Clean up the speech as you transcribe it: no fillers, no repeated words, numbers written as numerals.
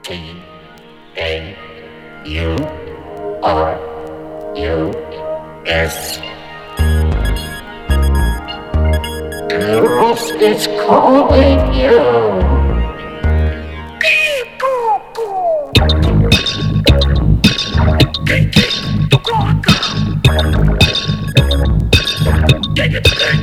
T-A-U-R-U-S. Girls, it's calling you. Take it to the